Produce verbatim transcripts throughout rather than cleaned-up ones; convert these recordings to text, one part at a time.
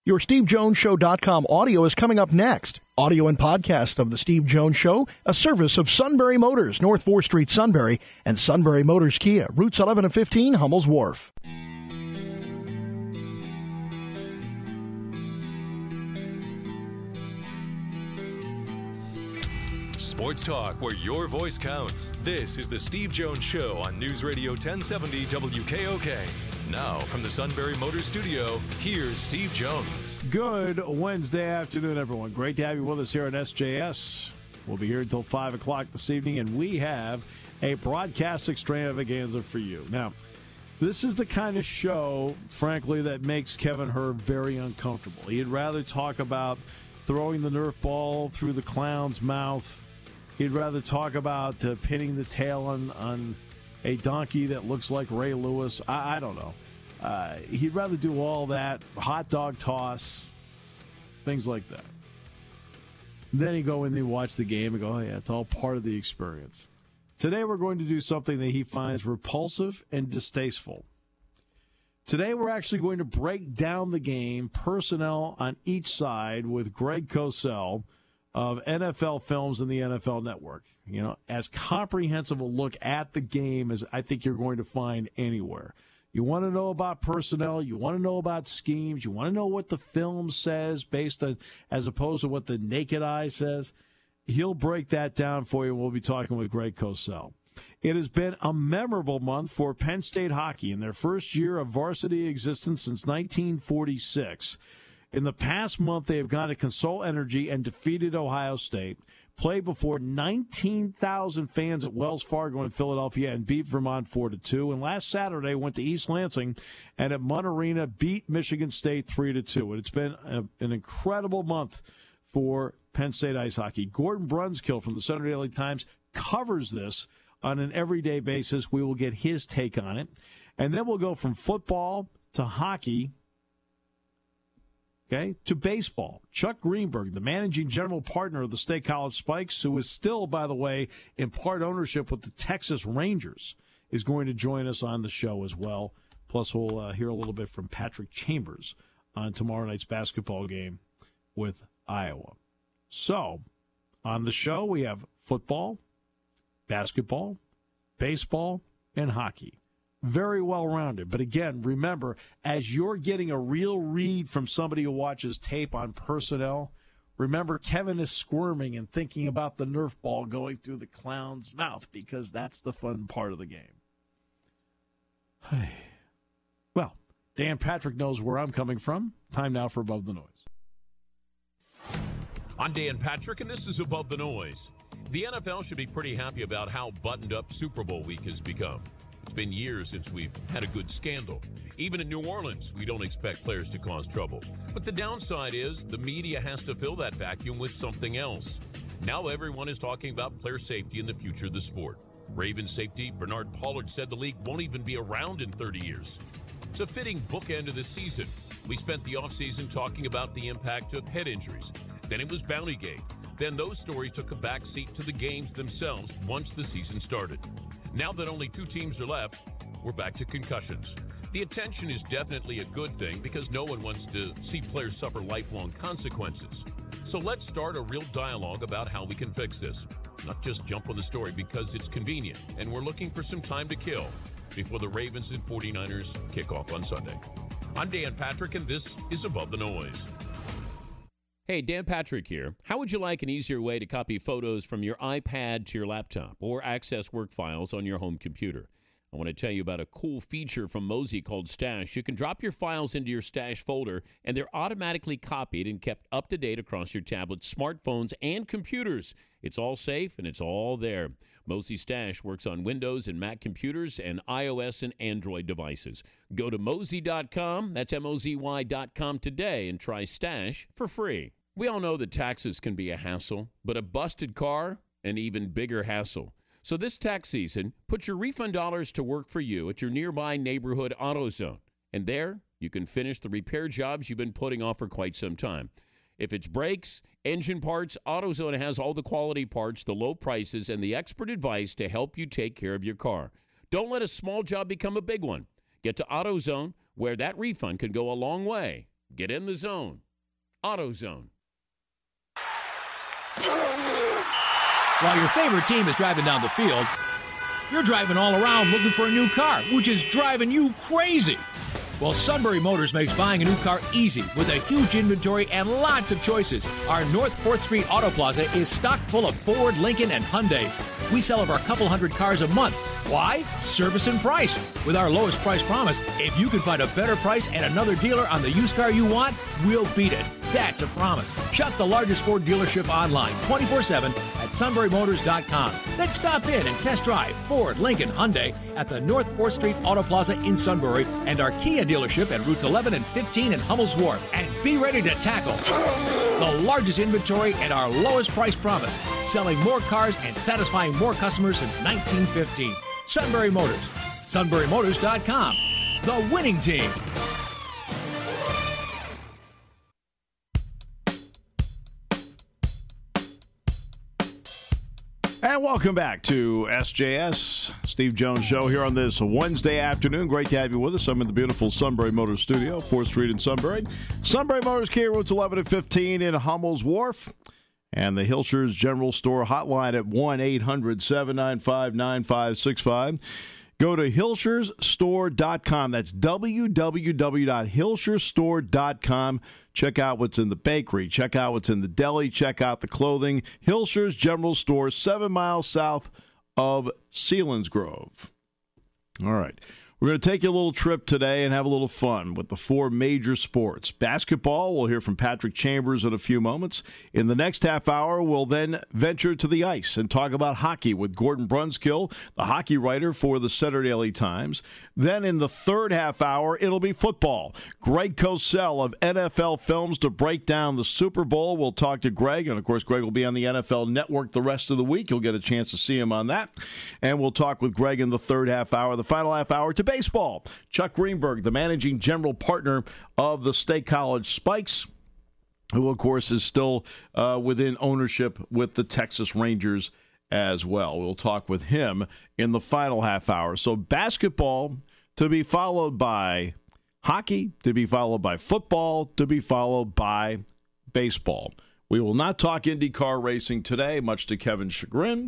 Your Steve Jones Show dot com audio is coming up next. Audio and podcast of The Steve Jones Show, a service of Sunbury Motors, North fourth Street, Sunbury, and Sunbury Motors Kia, routes eleven and fifteen, Hummel's Wharf. Sports talk where your voice counts. This is The Steve Jones Show on News Radio ten seventy W K O K. Now, from the Sunbury Motors Studio, here's Steve Jones. Good Wednesday afternoon, everyone. Great to have you with us here on S J S. We'll be here until five o'clock this evening, and we have a broadcast extravaganza for you. Now, this is the kind of show, frankly, that makes Kevin Herb very uncomfortable. He'd rather talk about throwing the Nerf ball through the clown's mouth. He'd rather talk about uh, pinning the tail on, on a donkey that looks like Ray Lewis. I, I don't know. Uh, he'd rather do all that, hot dog toss, things like that. Then he'd go in and watch the game and go, oh, yeah, it's all part of the experience. Today we're going to do something that he finds repulsive and distasteful. Today we're actually going to break down the game, personnel on each side, with Greg Cosell of N F L Films and the N F L Network. You know, as comprehensive a look at the game as I think you're going to find anywhere. You want to know about personnel, you want to know about schemes, you want to know what the film says based on, as opposed to what the naked eye says. He'll break that down for you. We'll be talking with Greg Cosell. It has been a memorable month for Penn State hockey in their first year of varsity existence since nineteen forty-six. In the past month, they have gone to Consol Energy and defeated Ohio State, played before nineteen thousand fans at Wells Fargo in Philadelphia and beat Vermont four to two. And last Saturday went to East Lansing and at Munn Arena beat Michigan State three to two. And it's been a, an incredible month for Penn State ice hockey. Gordon Brunskill from the Sunday Daily Times covers this on an everyday basis. We will get his take on it. And then we'll go from football to hockey, okay, to baseball. Chuck Greenberg, the managing general partner of the State College Spikes, who is still, by the way, in part ownership with the Texas Rangers, is going to join us on the show as well. Plus, we'll uh, hear a little bit from Patrick Chambers on tomorrow night's basketball game with Iowa. So, on the show, we have football, basketball, baseball, and hockey. Very well-rounded. But again, remember, as you're getting a real read from somebody who watches tape on personnel, remember Kevin is squirming and thinking about the Nerf ball going through the clown's mouth because that's the fun part of the game. Well, Dan Patrick knows where I'm coming from. Time now for Above the Noise. I'm Dan Patrick, and this is Above the Noise. The N F L should be pretty happy about how buttoned up Super Bowl week has become. It's been years since we've had a good scandal. Even in New Orleans, we don't expect players to cause trouble. But the downside is the media has to fill that vacuum with something else. Now everyone is talking about player safety and the future of the sport. Ravens safety Bernard Pollard said the league won't even be around in thirty years. It's a fitting bookend of the season. We spent the offseason talking about the impact of head injuries. Then it was Bountygate. Then those stories took a backseat to the games themselves once the season started. Now that only two teams are left, we're back to concussions. The attention is definitely a good thing because no one wants to see players suffer lifelong consequences. So let's start a real dialogue about how we can fix this. Not just jump on the story because it's convenient and we're looking for some time to kill before the Ravens and forty-niners kick off on Sunday. I'm Dan Patrick, and this is Above the Noise. Hey, Dan Patrick here. How would you like an easier way to copy photos from your iPad to your laptop or access work files on your home computer? I want to tell you about a cool feature from Mozy called Stash. You can drop your files into your Stash folder, and they're automatically copied and kept up to date across your tablets, smartphones, and computers. It's all safe, and it's all there. Mozy Stash works on Windows and Mac computers and iOS and Android devices. Go to mozy dot com, that's M O Z Y dot com today, and try Stash for free. We all know that taxes can be a hassle, but a busted car, an even bigger hassle. So this tax season, put your refund dollars to work for you at your nearby neighborhood AutoZone. And there, you can finish the repair jobs you've been putting off for quite some time. If it's brakes, engine parts, AutoZone has all the quality parts, the low prices, and the expert advice to help you take care of your car. Don't let a small job become a big one. Get to AutoZone, where that refund can go a long way. Get in the zone. AutoZone. While your favorite team is driving down the field, you're driving all around looking for a new car, which is driving you crazy. Well, Sunbury Motors makes buying a new car easy with a huge inventory and lots of choices. Our North fourth Street Auto Plaza is stocked full of Ford, Lincoln, and Hyundais. We sell over a couple hundred cars a month. Why? Service and price. With our lowest price promise, if you can find a better price and another dealer on the used car you want, we'll beat it. That's a promise. Shop the largest Ford dealership online twenty-four seven at sunbury motors dot com. Then stop in and test drive Ford, Lincoln, Hyundai at the North fourth Street Auto Plaza in Sunbury and our Kia dealership at routes eleven and fifteen in Hummel's Wharf. And be ready to tackle the largest inventory and our lowest price promise, selling more cars and satisfying more customers since nineteen fifteen. Sunbury Motors. sunbury motors dot com. The winning team. And welcome back to S J S, Steve Jones Show here on this Wednesday afternoon. Great to have you with us. I'm in the beautiful Sunbury Motors studio, fourth Street in Sunbury. Sunbury Motors, Kia, routes eleven and fifteen in Hummel's Wharf. And the Hilshers General Store hotline at one eight hundred seven nine five nine five six five. Go to hilshers store dot com. That's w w w dot hilshers store dot com. Check out what's in the bakery. Check out what's in the deli. Check out the clothing. Hilshers General Store, seven miles south of Selinsgrove. All right. We're going to take you a little trip today and have a little fun with the four major sports. Basketball, we'll hear from Patrick Chambers in a few moments. In the next half hour, we'll then venture to the ice and talk about hockey with Gordon Brunskill, the hockey writer for the Center Daily Times. Then in the third half hour, it'll be football. Greg Cosell of N F L Films to break down the Super Bowl. We'll talk to Greg, and of course, Greg will be on the N F L Network the rest of the week. You'll get a chance to see him on that. And we'll talk with Greg in the third half hour. The final half hour to baseball. Chuck Greenberg, the managing general partner of the State College Spikes, who, of course, is still uh, within ownership with the Texas Rangers as well. We'll talk with him in the final half hour. So basketball to be followed by hockey, to be followed by football, to be followed by baseball. We will not talk IndyCar racing today, much to Kevin's chagrin.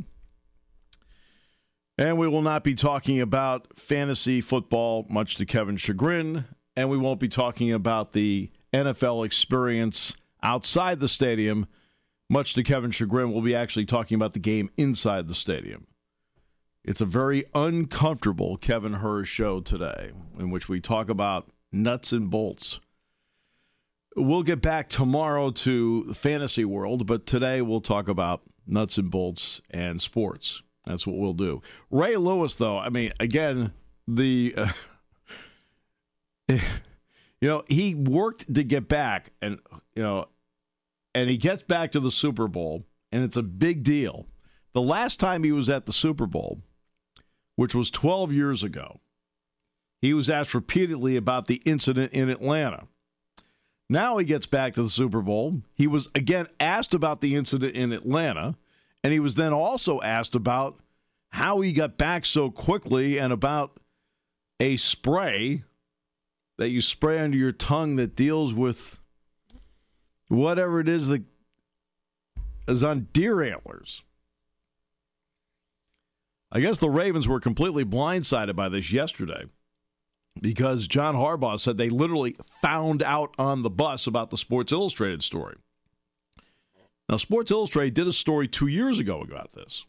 And we will not be talking about fantasy football, much to Kevin's chagrin. And we won't be talking about the N F L experience outside the stadium, much to Kevin's chagrin. We'll be actually talking about the game inside the stadium. It's a very uncomfortable Kevin Hurst show today, in which we talk about nuts and bolts. We'll get back tomorrow to the fantasy world, but today we'll talk about nuts and bolts and sports. That's what we'll do. Ray Lewis, though, I mean, again, the, uh, you know, he worked to get back, and, you know, and he gets back to the Super Bowl, and it's a big deal. The last time he was at the Super Bowl, which was twelve years ago, he was asked repeatedly about the incident in Atlanta. Now he gets back to the Super Bowl. He was, again, asked about the incident in Atlanta. And he was then also asked about how he got back so quickly and about a spray that you spray under your tongue that deals with whatever it is that is on deer antlers. I guess the Ravens were completely blindsided by this yesterday because John Harbaugh said they literally found out on the bus about the Sports Illustrated story. Now, Sports Illustrated did a story two years ago about this.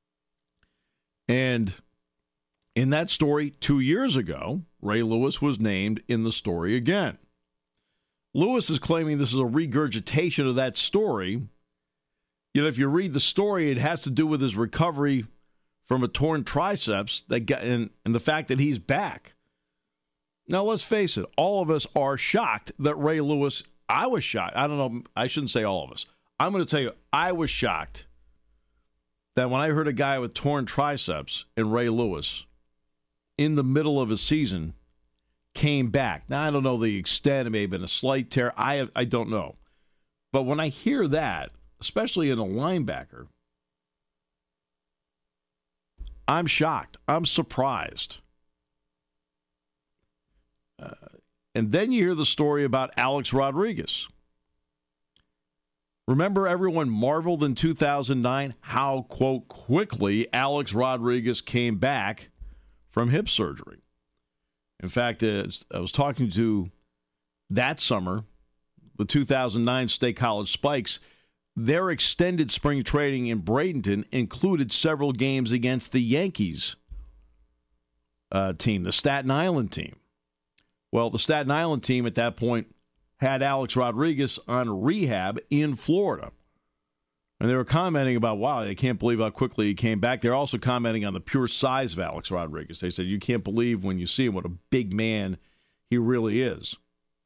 And in that story two years ago, Ray Lewis was named in the story again. Lewis is claiming this is a regurgitation of that story. Yet if you read the story, it has to do with his recovery from a torn triceps that got, and, and the fact that he's back. Now, let's face it. All of us are shocked that Ray Lewis, I was shocked. I don't know. I shouldn't say all of us. I'm going to tell you, I was shocked that when I heard a guy with torn triceps in Ray Lewis in the middle of a season came back. Now, I don't know the extent. It may have been a slight tear. I, I don't know. But when I hear that, especially in a linebacker, I'm shocked. I'm surprised. Uh, And then you hear the story about Alex Rodriguez. Remember, everyone marveled in two thousand nine how, quote, quickly Alex Rodriguez came back from hip surgery. In fact, I was talking to that summer, the two thousand nine State College Spikes. Their extended spring training in Bradenton included several games against the Yankees uh, team, the Staten Island team. Well, the Staten Island team at that point had Alex Rodriguez on rehab in Florida. And they were commenting about, wow, they can't believe how quickly he came back. They're also commenting on the pure size of Alex Rodriguez. They said, you can't believe when you see him what a big man he really is.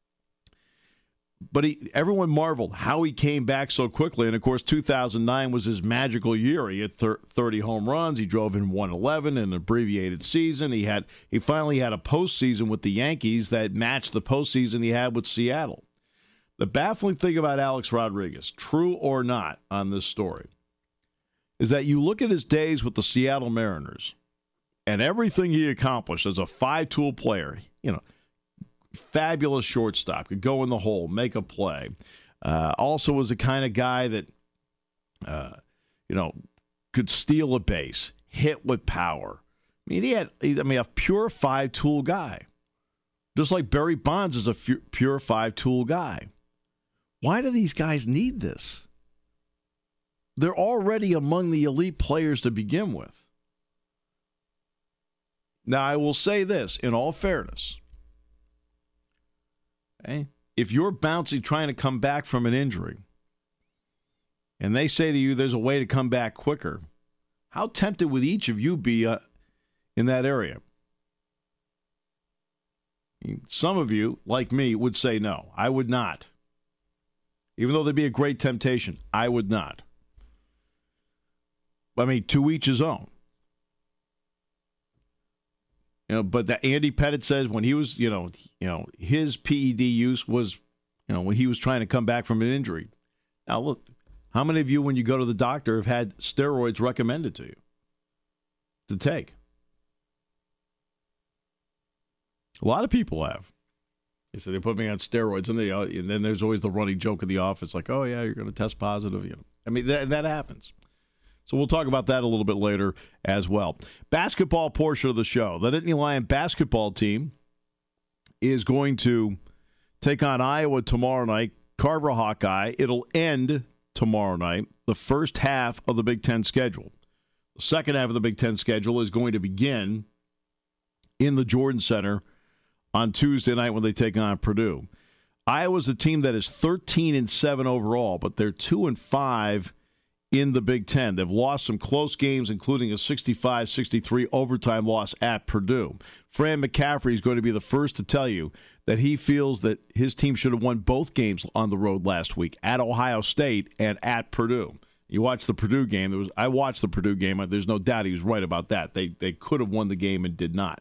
But he, everyone marveled how he came back so quickly. And, of course, two thousand nine was his magical year. He had thirty home runs. He drove in one eleven in an abbreviated season. He had he finally had a postseason with the Yankees that matched the postseason he had with Seattle. The baffling thing about Alex Rodriguez, true or not on this story, is that you look at his days with the Seattle Mariners and everything he accomplished as a five-tool player, you know, fabulous shortstop, could go in the hole, make a play. Uh, also was the kind of guy that, uh, you know, could steal a base, hit with power. I mean, he had, I mean, a pure five-tool guy. Just like Barry Bonds is a f- pure five-tool guy. Why do these guys need this? They're already among the elite players to begin with. Now, I will say this, in all fairness. Okay? If you're bouncing, trying to come back from an injury, and they say to you there's a way to come back quicker, how tempted would each of you be uh, in that area? I mean, some of you, like me, would say no. I would not. Even though there'd be a great temptation, I would not. I mean, to each his own. You know, but that Andy Pettitte says when he was, you know, you know, his P E D use was, you know, when he was trying to come back from an injury. Now, look, how many of you, when you go to the doctor, have had steroids recommended to you to take? A lot of people have. They said they put me on steroids, and, they, uh, and then there's always the running joke in the office, like, "Oh yeah, you're going to test positive." You know, I mean, that, that happens. So we'll talk about that a little bit later as well. Basketball portion of the show. The Nittany Lion basketball team is going to take on Iowa tomorrow night. Carver Hawkeye. It'll end tomorrow night, the first half of the Big Ten schedule. The second half of the Big Ten schedule is going to begin in the Jordan Center on Tuesday night when they take on Purdue. Iowa's a team that is thirteen and seven overall, but they're two and five in the Big Ten. They've lost some close games, including a sixty-five sixty-three overtime loss at Purdue. Fran McCaffrey is going to be the first to tell you that he feels that his team should have won both games on the road last week, at Ohio State and at Purdue. You watch the Purdue game. There was I watched the Purdue game. There's no doubt he was right about that. They they could have won the game and did not.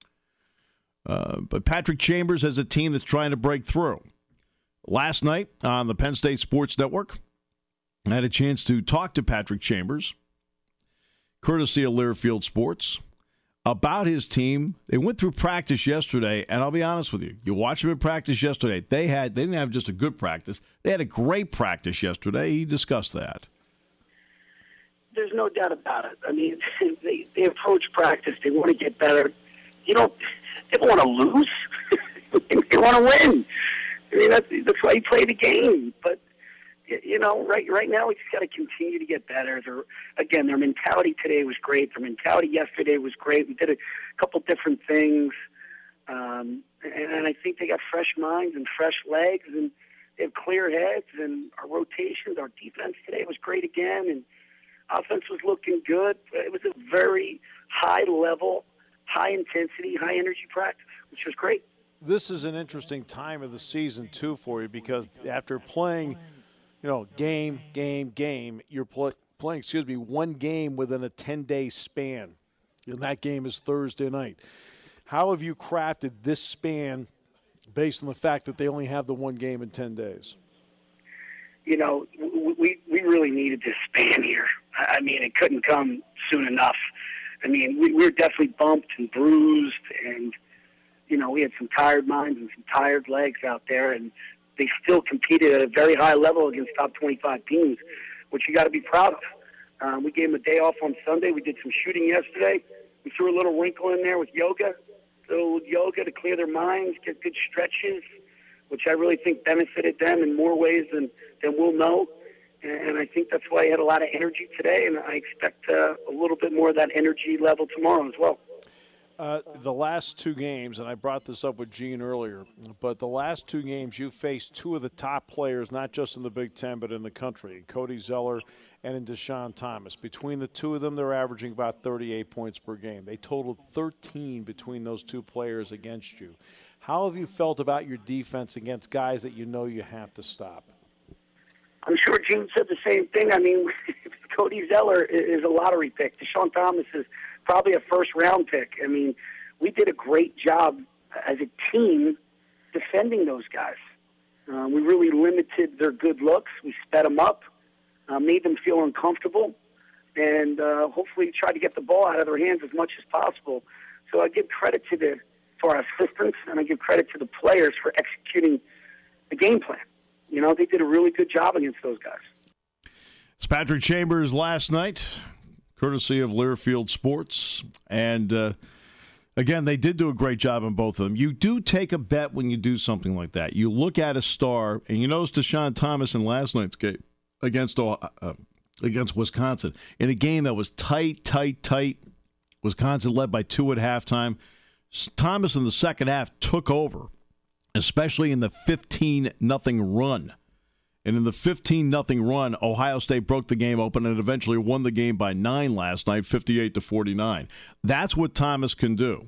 Uh, but Patrick Chambers has a team that's trying to break through. Last night on the Penn State Sports Network, I had a chance to talk to Patrick Chambers, courtesy of Learfield Sports, about his team. They went through practice yesterday, and I'll be honest with you. You watch them in practice yesterday. They had they didn't have just a good practice. They had a great practice yesterday. He discussed that. There's no doubt about it. I mean, they, they approach practice. They want to get better. You know, they don't want to lose. They want to win. I mean, that's, that's why you play the game. But, you know, right right now we just got to continue to get better. They're, again, their mentality today was great. Their mentality yesterday was great. We did a couple different things. Um, and, and I think they got fresh minds and fresh legs, and they have clear heads. And our rotations, our defense today was great again. And offense was looking good. It was a very high level, high intensity, high energy practice, which was great. This is an interesting time of the season, too, for you, because after playing, you know, game, game, game, you're play, playing, excuse me, one game within a ten-day span, and that game is Thursday night. How have you crafted this span based on the fact that they only have the one game in ten days? You know, we we really needed this span here. I mean, it couldn't come soon enough. I mean, we, we were definitely bumped and bruised, and you know, we had some tired minds and some tired legs out there, and they still competed at a very high level against top twenty-five teams, which you got to be proud of. Um, we gave them a day off on Sunday. We did some shooting yesterday. We threw a little wrinkle in there with yoga, a little yoga to clear their minds, get good stretches, which I really think benefited them in more ways than, than we'll know. And I think that's why he had a lot of energy today, and I expect uh, a little bit more of that energy level tomorrow as well. Uh, the last two games, and I brought this up with Gene earlier, but the last two games you faced two of the top players, not just in the Big Ten but in the country, Cody Zeller and in Deshaun Thomas. Between the two of them, they're averaging about thirty-eight points per game. They totaled thirteen between those two players against you. How have you felt about your defense against guys that you know you have to stop? I'm sure Gene said the same thing. I mean, Cody Zeller is a lottery pick. Deshaun Thomas is probably a first-round pick. I mean, we did a great job as a team defending those guys. Uh, we really limited their good looks. We sped them up, uh, made them feel uncomfortable, and uh, hopefully tried to get the ball out of their hands as much as possible. So I give credit to the to our assistants, and I give credit to the players for executing the game plan. You know, they did a really good job against those guys. It's Patrick Chambers last night, courtesy of Learfield Sports. And, uh, again, they did do a great job on both of them. You do take a bet when you do something like that. You look at a star, and you notice Deshaun Thomas in last night's game against, uh, against Wisconsin. In a game that was tight, tight, tight. Wisconsin led by two at halftime. Thomas in the second half took over, especially in the fifteen nothing run. And in the fifteen nothing run, Ohio State broke the game open and eventually won the game by nine last night, fifty-eight to forty-nine. That's what Thomas can do.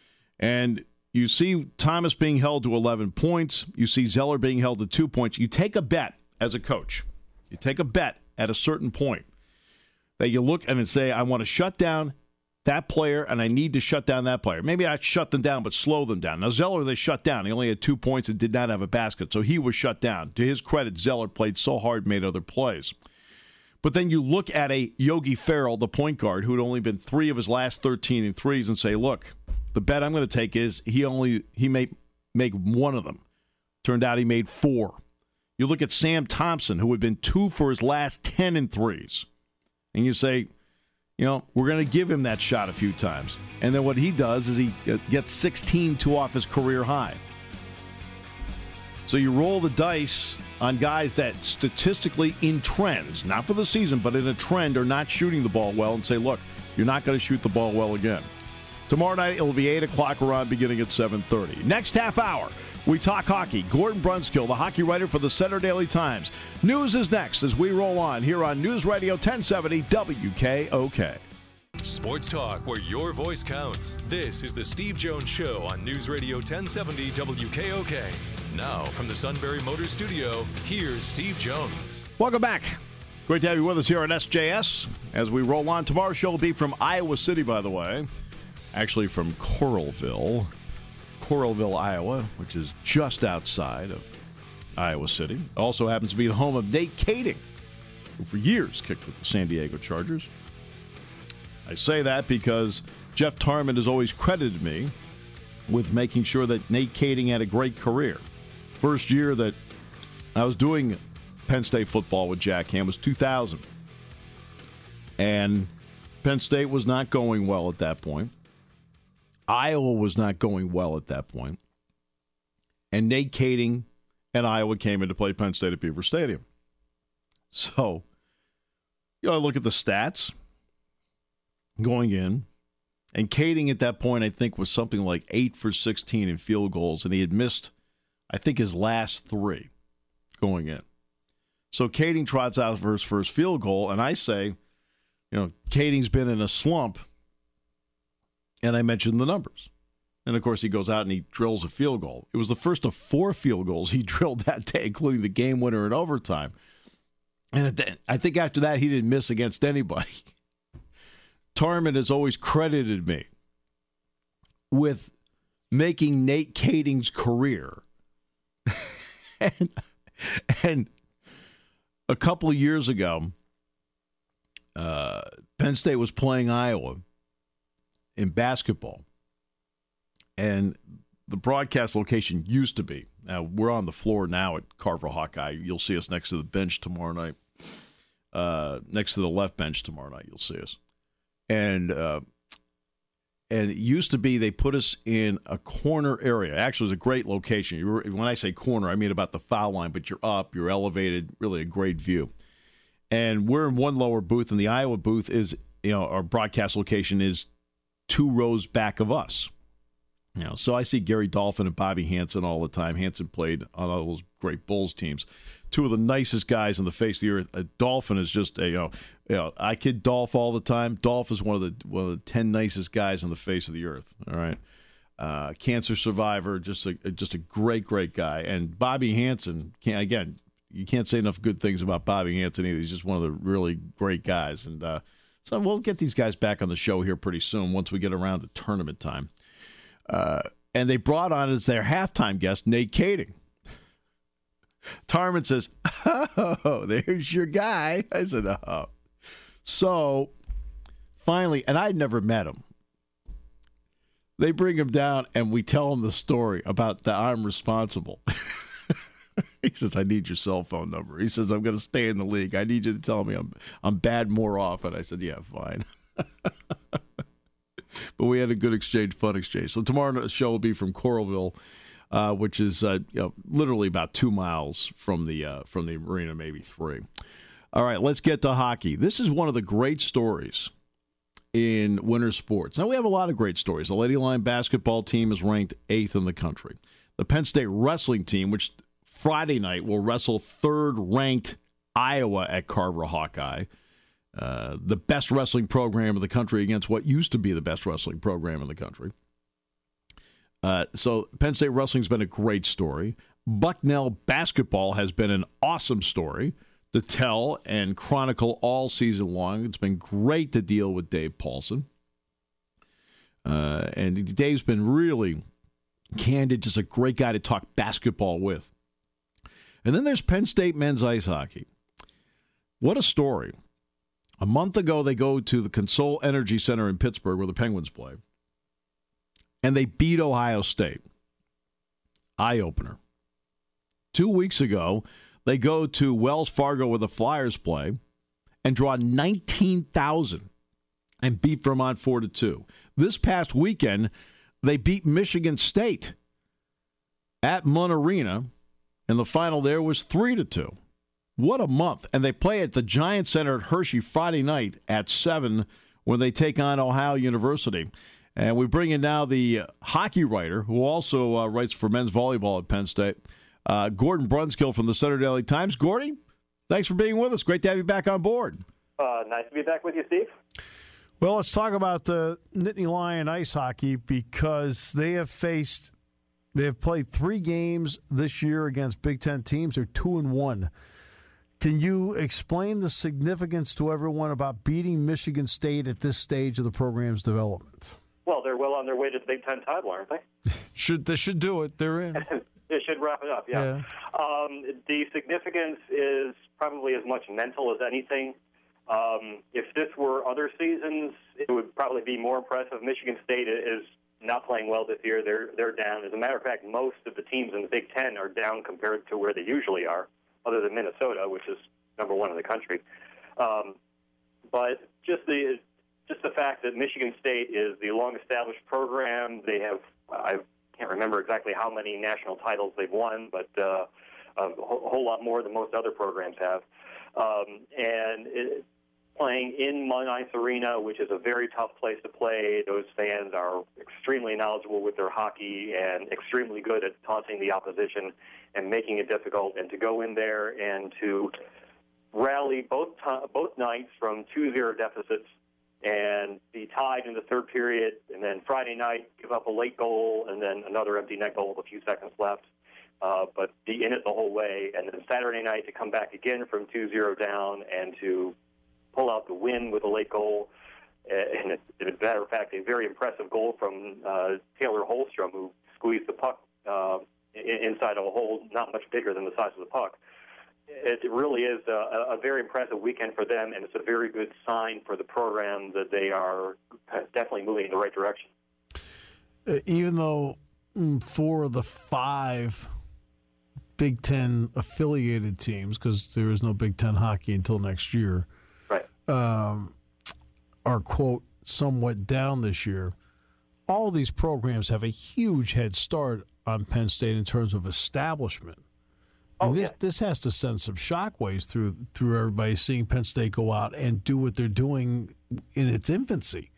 And you see Thomas being held to eleven points. You see Zeller being held to two points. You take a bet as a coach. You take a bet at a certain point that you look and say, I want to shut down that player, and I need to shut down that player. Maybe not shut them down, but slow them down. Now, Zeller, they shut down. He only had two points and did not have a basket, so he was shut down. To his credit, Zeller played so hard, made other plays. But then you look at a Yogi Ferrell, the point guard, who had only been three of his last thirteen in threes, and say, look, the bet I'm going to take is he only he may make one of them. Turned out he made four. You look at Sam Thompson, who had been two for his last ten in threes, and you say, you know, we're going to give him that shot a few times. And then what he does is he gets sixteen two off his career high. So you roll the dice on guys that statistically in trends, not for the season, but in a trend, are not shooting the ball well and say, look, you're not going to shoot the ball well again. Tomorrow night, it will be eight o'clock around beginning at seven thirty. Next half hour, we talk hockey. Gordon Brunskill, the hockey writer for the Center Daily Times. News is next as we roll on here on News Radio ten seventy W K O K. Sports talk where your voice counts. This is the Steve Jones Show on News Radio ten seventy W K O K. Now from the Sunbury Motors Studio, here's Steve Jones. Welcome back. Great to have you with us here on S J S as we roll on. Tomorrow's show will be from Iowa City, by the way. Actually from Coralville. Coralville, Iowa, which is just outside of Iowa City. Also happens to be the home of Nate Kading, who for years kicked with the San Diego Chargers. I say that because Jeff Tarman has always credited me with making sure that Nate Kading had a great career. First year that I was doing Penn State football with Jack Ham was two thousand. And Penn State was not going well at that point. Iowa was not going well at that point. And Nate Kading and Iowa came in to play Penn State at Beaver Stadium. So, you know, I look at the stats going in, and Kading at that point, I think, was something like eight for sixteen in field goals, and he had missed, I think, his last three going in. So Kading trots out for his first field goal, and I say, you know, Kading's been in a slump. And I mentioned the numbers. And, of course, he goes out and he drills a field goal. It was the first of four field goals he drilled that day, including the game winner in overtime. And I think after that, he didn't miss against anybody. Tarman has always credited me with making Nate Kading's career. and, and a couple of years ago, uh, Penn State was playing Iowa in basketball. And the broadcast location used to be. Now, we're on the floor now at Carver Hawkeye. You'll see us next to the bench tomorrow night. Uh, next to the left bench tomorrow night, you'll see us. And uh, and it used to be they put us in a corner area. Actually, it was a great location. You were, when I say corner, I mean about the foul line, but you're up, you're elevated, really a great view. And we're in one lower booth, and the Iowa booth is, you know, our broadcast location is two rows back of us. You know, so I see Gary Dolphin and Bobby Hansen all the time. Hansen played on all those great Bulls teams. Two of the nicest guys on the face of the earth. Uh, Dolphin is just a, you know, you know, I kid Dolph all the time. Dolph is one of the one of the ten nicest guys on the face of the earth. All right, uh, cancer survivor, just a just a great great guy. And Bobby Hansen, can again, you can't say enough good things about Bobby Hansen either. He's just one of the really great guys. And uh, so we'll get these guys back on the show here pretty soon once we get around to tournament time. Uh, and they brought on as their halftime guest Nate Kading. Tarman says, "Oh, there's your guy." I said, "Oh." So finally, and I'd never met him. They bring him down, and we tell him the story about the I'm responsible. He says, "I need your cell phone number." He says, "I'm going to stay in the league. I need you to tell me I'm I'm bad more often." I said, "Yeah, fine." But we had a good exchange, fun exchange. So tomorrow the show will be from Coralville, uh, which is uh, you know, literally about two miles from the uh, from the arena, maybe three. All right, let's get to hockey. This is one of the great stories in winter sports. Now, we have a lot of great stories. The Lady Lion basketball team is ranked eighth in the country. The Penn State wrestling team, which Friday night will wrestle third-ranked Iowa at Carver Hawkeye. Uh, the best wrestling program in the country against what used to be the best wrestling program in the country. Uh, so Penn State wrestling's been a great story. Bucknell basketball has been an awesome story to tell and chronicle all season long. It's been great to deal with Dave Paulson. Uh, and Dave's been really candid, just a great guy to talk basketball with. And then there's Penn State men's ice hockey. What a story. A month ago, they go to the Consol Energy Center in Pittsburgh, where the Penguins play, and they beat Ohio State. Eye-opener. Two weeks ago, they go to Wells Fargo, where the Flyers play, and draw nineteen thousand and beat Vermont four to two. This past weekend, they beat Michigan State at Munn Arena, and the final there was three to two. What a month. And they play at the Giant Center at Hershey Friday night at seven when they take on Ohio University. And we bring in now the hockey writer who also uh, writes for men's volleyball at Penn State, uh, Gordon Brunskill from the Center Daily Times. Gordy, thanks for being with us. Great to have you back on board. Uh, nice to be back with you, Steve. Well, let's talk about the Nittany Lion ice hockey because they have faced, they have played three games this year against Big Ten teams. They're two and one. Can you explain the significance to everyone about beating Michigan State at this stage of the program's development? Well, they're well on their way to the Big Ten title, aren't they? should They should do it. They're in. They should wrap it up, yeah. yeah. Um, the significance is probably as much mental as anything. Um, if this were other seasons, it would probably be more impressive. Michigan State is not playing well this year. They're, they're down. As a matter of fact, most of the teams in the Big Ten are down compared to where they usually are, other than Minnesota, which is number one in the country. Um, but just the just the fact that Michigan State is the long-established program, they have, I can't remember exactly how many national titles they've won, but uh, a whole lot more than most other programs have. Um, and it, playing in Munn Ice Arena, which is a very tough place to play, those fans are extremely knowledgeable with their hockey and extremely good at taunting the opposition and making it difficult, and to go in there and to rally both t- both nights from two zero deficits and be tied in the third period, and then Friday night give up a late goal and then another empty net goal with a few seconds left, uh, but be in it the whole way, and then Saturday night to come back again from two zero down and to pull out the win with a late goal. And as a matter of fact, a very impressive goal from uh, Taylor Holstrom, who squeezed the puck uh, inside of a hole not much bigger than the size of the puck. It really is a, a very impressive weekend for them, and it's a very good sign for the program that they are definitely moving in the right direction. Uh, even though four of the five Big Ten affiliated teams, because there is no Big Ten hockey until next year, right, um, are, quote, somewhat down this year. All these programs have a huge head start on Penn State in terms of establishment. And oh, this yeah. this has to send some shockwaves through through everybody seeing Penn State go out and do what they're doing in its infancy.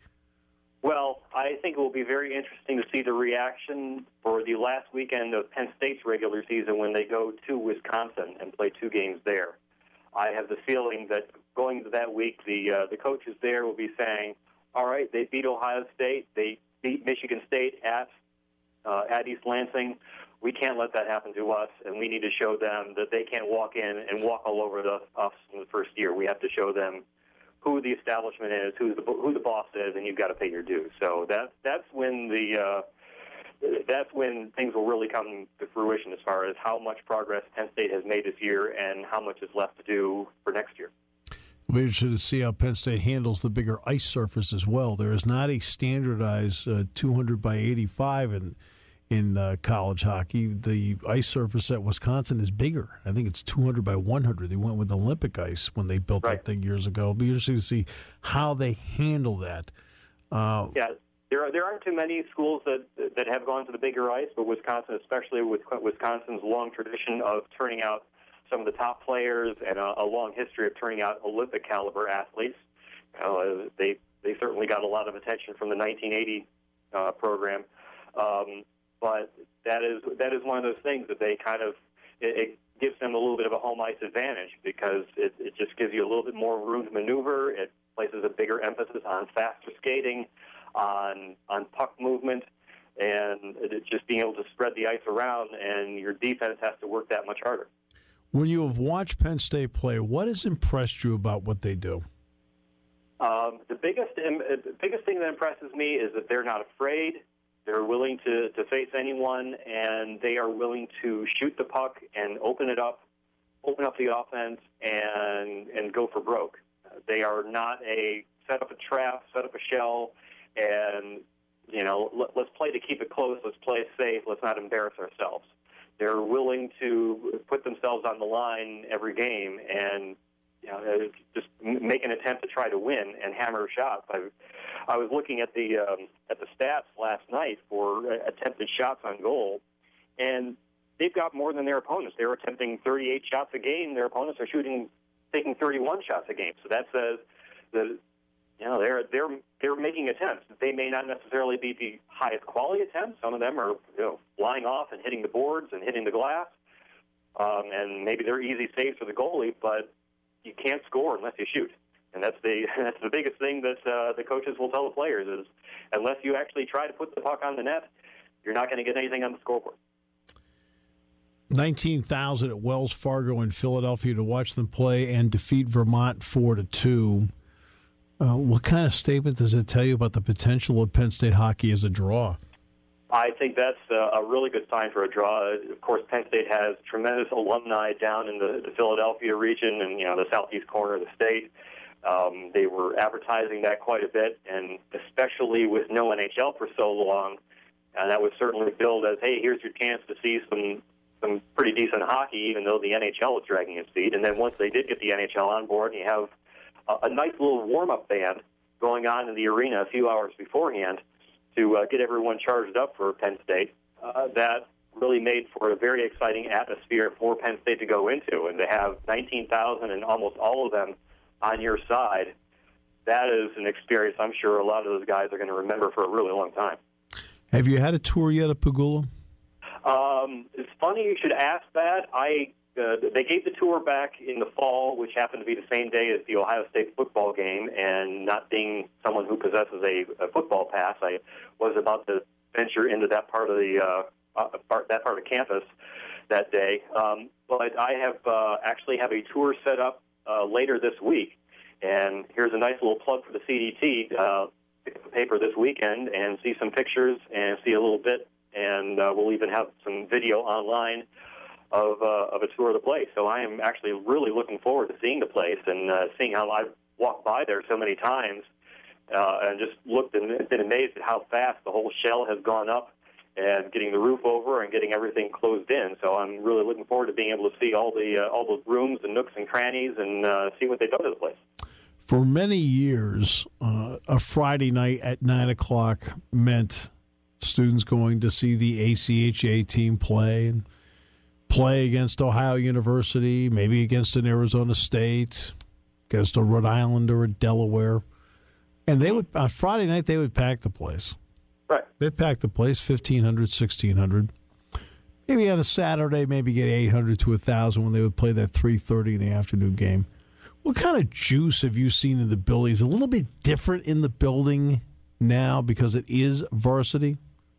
Well, I think it will be very interesting to see the reaction for the last weekend of Penn State's regular season when they go to Wisconsin and play two games there. I have the feeling that going to that week, the uh, the coaches there will be saying, all right, they beat Ohio State, they beat Michigan State at uh, at East Lansing. We can't let that happen to us, and we need to show them that they can't walk in and walk all over the, us in the first year. We have to show them who the establishment is, who the who the boss is, and you've got to pay your dues. So that that's when the uh, that's when things will really come to fruition as far as how much progress Penn State has made this year and how much is left to do for next year. We'll be interested to see how Penn State handles the bigger ice surface as well. There is not a standardized uh, two hundred by eighty-five in in uh, college hockey. The ice surface at Wisconsin is bigger. I think it's two hundred by one hundred. They went with Olympic ice when they built right. that thing years ago. It'll be interesting to see how they handle that. Uh, yeah, there are, there aren't too many schools that that have gone to the bigger ice, but Wisconsin, especially with Wisconsin's long tradition of turning out some of the top players and a, a long history of turning out Olympic caliber athletes, uh, they they certainly got a lot of attention from the nineteen eighty uh, program. Um, But that is that is one of those things that they kind of it, it gives them a little bit of a home ice advantage because it, it just gives you a little bit more room to maneuver. It places a bigger emphasis on faster skating, on on puck movement, and it, just being able to spread the ice around. And your defense has to work that much harder. When you have watched Penn State play, what has impressed you about what they do? Um, the biggest the biggest thing that impresses me is that they're not afraid. They're willing to, to face anyone, and they are willing to shoot the puck and open it up, open up the offense, and and go for broke. They are not a set up a trap, set up a shell, and you know let, let's play to keep it close. Let's play safe. Let's not embarrass ourselves. They're willing to put themselves on the line every game and you know just make an attempt to try to win and hammer shots. I, I was looking at the um, at the stats last night for attempted shots on goal, and they've got more than their opponents. They're attempting thirty-eight shots a game. Their opponents are shooting, taking thirty-one shots a game. So that says that you know they're they're they're making attempts. They may not necessarily be the highest quality attempts. Some of them are you know flying off and hitting the boards and hitting the glass, um, and maybe they're easy saves for the goalie. But you can't score unless you shoot. And that's the that's the biggest thing that uh, the coaches will tell the players is unless you actually try to put the puck on the net, you're not going to get anything on the scoreboard. nineteen thousand at Wells Fargo in Philadelphia to watch them play and defeat Vermont four to two. Uh, what kind of statement does it tell you about the potential of Penn State hockey as a draw? I think that's a, a really good sign for a draw. Of course, Penn State has tremendous alumni down in the, the Philadelphia region and you know the southeast corner of the state. Um, they were advertising that quite a bit, and especially with no N H L for so long, and that was certainly billed as, hey, here's your chance to see some some pretty decent hockey, even though the N H L is dragging its feet. And then once they did get the N H L on board, and you have a, a nice little warm-up band going on in the arena a few hours beforehand to uh, get everyone charged up for Penn State, uh, that really made for a very exciting atmosphere for Penn State to go into, and to have nineteen thousand and almost all of them on your side, that is an experience I'm sure a lot of those guys are going to remember for a really long time. Have you had a tour yet at Pegula? Um, it's funny you should ask that. I uh, they gave the tour back in the fall, which happened to be the same day as the Ohio State football game, and not being someone who possesses a, a football pass, I was about to venture into that part of the uh, uh, part, that part of campus that day. Um, but I have uh, actually have a tour set up Uh, later this week, and here's a nice little plug for the C D T. Uh, pick up the paper this weekend and see some pictures and see a little bit, and uh, we'll even have some video online of uh, of a tour of the place. So I am actually really looking forward to seeing the place and uh, seeing how I've walked by there so many times uh, and just looked and been amazed at how fast the whole shell has gone up and getting the roof over and getting everything closed in. So I'm really looking forward to being able to see all the uh, all the rooms and nooks and crannies and uh, see what they've done to the place. For many years, uh, a Friday night at nine o'clock meant students going to see the A C H A team play and play against Ohio University, maybe against an Arizona State, against a Rhode Island or a Delaware. And they would on Friday night, they would pack the place. Right. They'd pack the place, fifteen hundred, sixteen hundred. Maybe on a Saturday, maybe get eight hundred to one thousand when they would play that three thirty in the afternoon game. What kind of juice have you seen in the building? Is it a little bit different in the building now because it is varsity?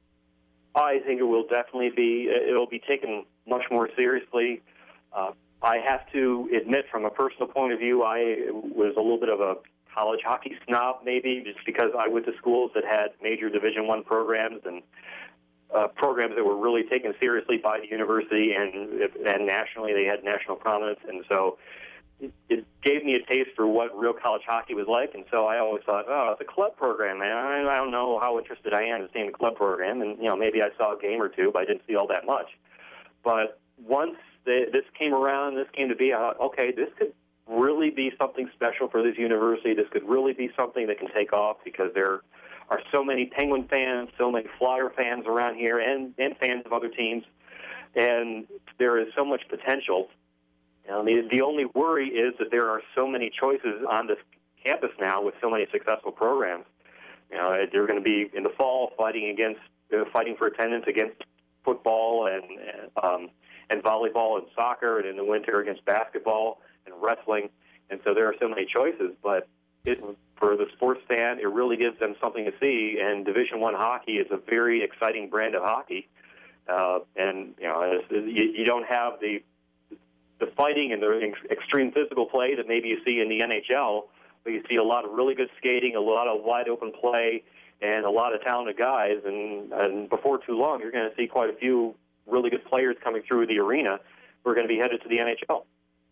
I think it will definitely be. It will be taken much more seriously. Uh, I have to admit, from a personal point of view, I was a little bit of a college hockey snob, maybe, just because I went to schools that had major Division One programs and uh, programs that were really taken seriously by the university, and and nationally they had national prominence, and so it gave me a taste for what real college hockey was like, and so I always thought, oh, it's a club program, man. I don't know how interested I am in seeing the club program, and you know, maybe I saw a game or two, but I didn't see all that much. But once the, this came around, this came to be, I thought, okay, this could really be something special for this university. This could really be something that can take off because there are so many Penguin fans, so many Flyer fans around here, and, and fans of other teams, and there is so much potential. You know, the, the only worry is that there are so many choices on this campus now with so many successful programs. You know, they're going to be in the fall fighting against, uh, fighting for attendance against football and um, and volleyball and soccer, and in the winter against basketball and wrestling. And so there are so many choices, but it, for the sports fan, it really gives them something to see. And Division One hockey is a very exciting brand of hockey, uh, and you know, you, you don't have the the fighting and the extreme physical play that maybe you see in the N H L, but you see a lot of really good skating, a lot of wide open play, and a lot of talented guys. And, and before too long, you're going to see quite a few really good players coming through the arena who are going to be headed to the N H L.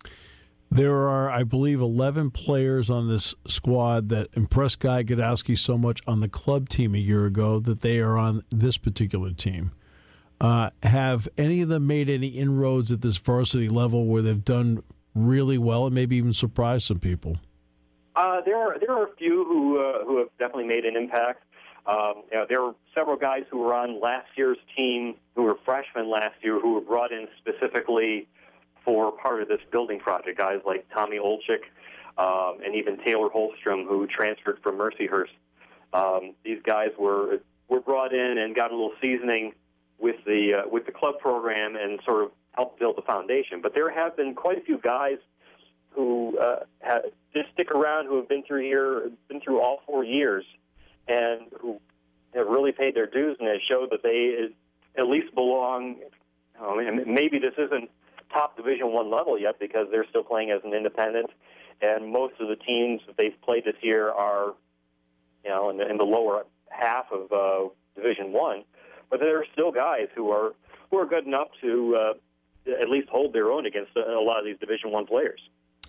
There are, I believe, eleven players on this squad that impressed Guy Godowski so much on the club team a year ago that they are on this particular team. Uh, have any of them made any inroads at this varsity level where they've done really well and maybe even surprised some people? Uh, there are there are a few who uh, who have definitely made an impact. Um, you know, there were several guys who were on last year's team who were freshmen last year who were brought in specifically for part of this building project. Guys like Tommy Olczyk um, and even Taylor Holstrom, who transferred from Mercyhurst. Um, these guys were were brought in and got a little seasoning with the uh, with the club program and sort of helped build the foundation. But there have been quite a few guys who uh, have, just stick around, who have been through here, been through all four years, and who have really paid their dues, and have showed that they at least belong. I mean, maybe this isn't top Division One level yet because they're still playing as an independent, and most of the teams that they've played this year are, you know, in the, in the lower half of uh, Division One. But there are still guys who are who are good enough to uh, at least hold their own against a, a lot of these Division One players.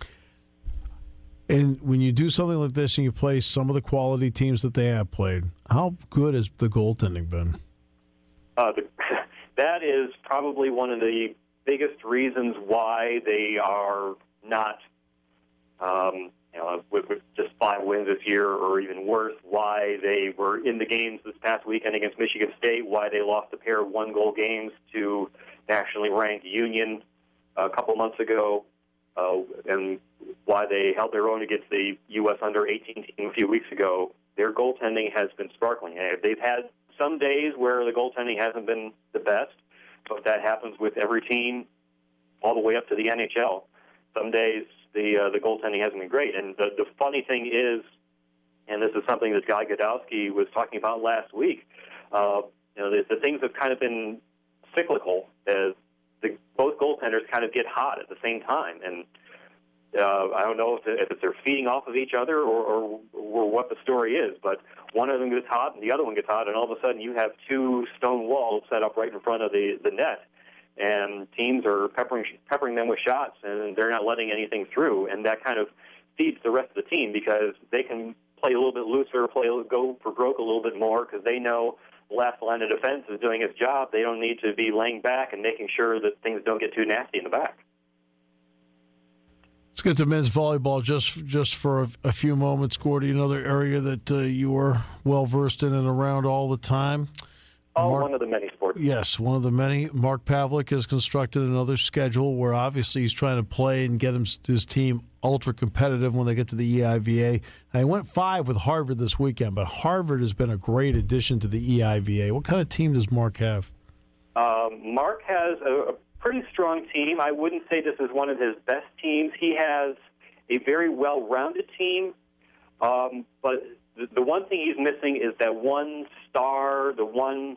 And when you do something like this and you play some of the quality teams that they have played, how good has the goaltending been? Uh, the, that is probably one of the biggest reasons why they are not, um, you know, with, with just five wins this year or even worse, why they were in the games this past weekend against Michigan State, why they lost a pair of one-goal games to nationally ranked Union a couple months ago, uh, and why they held their own against the U S under eighteen team a few weeks ago. Their goaltending has been sparkling. They've had some days where the goaltending hasn't been the best, but that happens with every team all the way up to the N H L. Some days the uh, the goaltending hasn't been great. And the, the funny thing is, and this is something that Guy Godowski was talking about last week, uh, you know, the, the things have kind of been cyclical as the, both goaltenders kind of get hot at the same time. And uh, I don't know if, if they're feeding off of each other or, or, or what the story is, but one of them gets hot and the other one gets hot, and all of a sudden you have two stone walls set up right in front of the, the net, and teams are peppering peppering them with shots, and they're not letting anything through, and that kind of feeds the rest of the team because they can play a little bit looser, play go for broke a little bit more because they know the last line of defense is doing its job. They don't need to be laying back and making sure that things don't get too nasty in the back. Let's get to men's volleyball just just for a, a few moments, Gordy. Another area that uh, you are well versed in and around all the time. Oh, Mark, one of the many sports. Yes, one of the many. Mark Pavlik has constructed another schedule where obviously he's trying to play and get him, his team ultra competitive when they get to the E I V A. And I went five with Harvard this weekend, but Harvard has been a great addition to the E I V A. What kind of team does Mark have? Um, Mark has a, a pretty strong team. I wouldn't say this is one of his best teams. He has a very well-rounded team, um, but the, the one thing he's missing is that one star, the one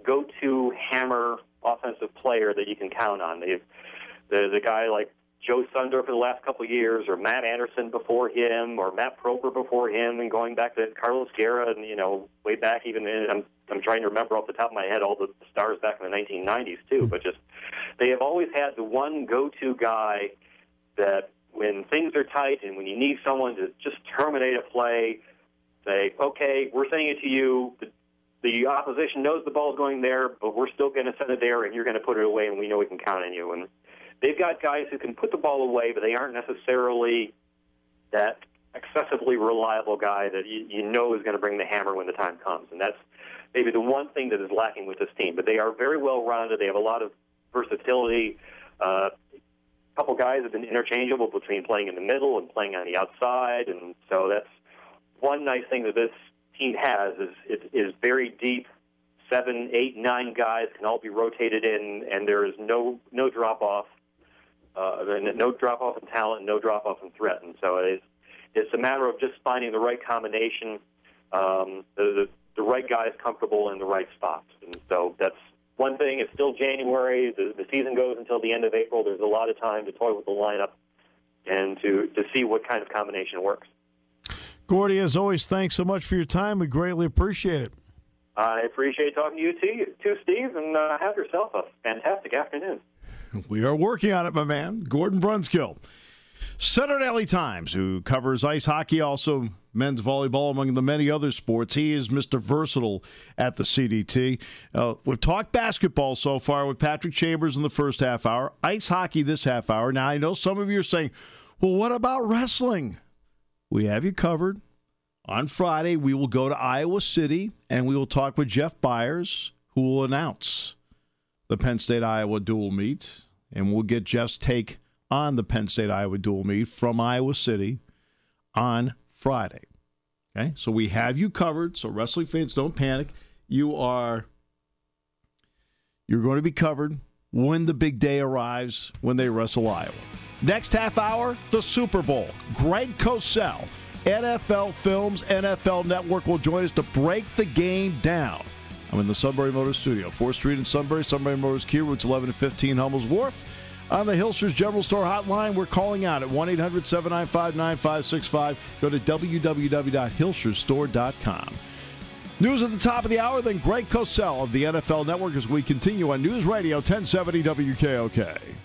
go-to hammer offensive player that you can count on. They've, the the guy like Joe Sundor for the last couple of years, or Matt Anderson before him, or Matt Proper before him, and going back to Carlos Guerra, and you know, way back even in, I'm I'm trying to remember off the top of my head all the stars back in the nineteen nineties too. But just they have always had the one go-to guy that when things are tight and when you need someone to just terminate a play, say, okay, we're sending it to you. The, the opposition knows the ball's going there, but we're still going to send it there, and you're going to put it away, and we know we can count on you. And they've got guys who can put the ball away, but they aren't necessarily that excessively reliable guy that you, you know is going to bring the hammer when the time comes. And that's maybe the one thing that is lacking with this team. But they are very well-rounded. They have a lot of versatility. Uh, a couple guys have been interchangeable between playing in the middle and playing on the outside, and so that's one nice thing that this team has is it is very deep. Seven, eight, nine guys can all be rotated in, and there is no no drop off, uh, no drop off in talent, no drop off in threat. And so it's it's a matter of just finding the right combination, um, the, the the right guys comfortable in the right spots. And so that's one thing. It's still January. The, the season goes until the end of April. There's a lot of time to toy with the lineup and to to see what kind of combination works. Gordy, as always, thanks so much for your time. We greatly appreciate it. I appreciate talking to you too, too Steve, and uh, have yourself a fantastic afternoon. We are working on it, my man. Gordon Brunskill. Center Daily Times, who covers ice hockey, also men's volleyball, among the many other sports. He is Mister Versatile at the C D T. Uh, we've talked basketball so far with Patrick Chambers in the first half hour. Ice hockey this half hour. Now, I know some of you are saying, well, what about wrestling? We have you covered. On Friday, we will go to Iowa City, and we will talk with Jeff Byers, who will announce the Penn State-Iowa dual meet, and we'll get Jeff's take on the Penn State-Iowa dual meet from Iowa City on Friday. Okay, so we have you covered, so wrestling fans, don't panic. You are, you're going to be covered when the big day arrives, when they wrestle Iowa. Next half hour, the Super Bowl. Greg Cosell, N F L Films, N F L Network will join us to break the game down. I'm in the Sunbury Motors studio, fourth Street in Sunbury, Sunbury Motors Kia, routes eleven and fifteen, Hummel's Wharf. On the Hilshers General Store hotline, we're calling out at one eight hundred seven nine five nine five six five. Go to w w w dot hilshers store dot com. News at the top of the hour, then Greg Cosell of the N F L Network as we continue on News Radio ten seventy W K O K.